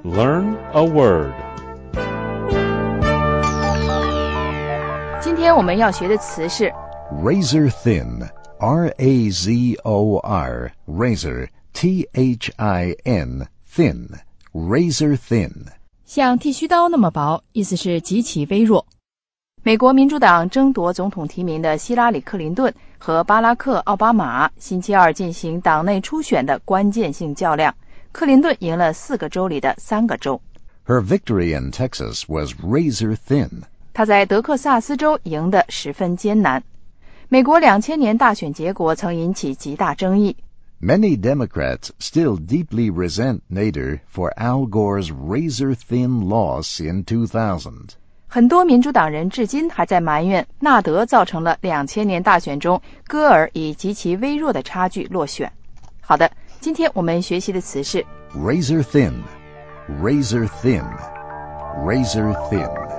Learn a word. 今天我们要学的词是 razor thin, R-A-Z-O-R, razor, T-H-I-N, thin, razor thin. 像剃须刀那么薄，意思是极其微弱。美国民主党争夺总统提名的希拉里·克林顿和巴拉克·奥巴马星期二进行党内初选的关键性较量，克林顿赢了4个州里的3个州。 Her victory in Texas was razor thin. 他在德克萨斯州赢得十分艰难。美国2000年大选结果曾引起极大争议。 Many Democrats still deeply resent Nader for Al Gore's razor-thin loss in 2000. 很多民主党人至今还在埋怨纳德造成了2000年大选中戈尔以极其微弱的差距落选。好的，今天我们学习的词是 razor thin, razor thin, razor thin.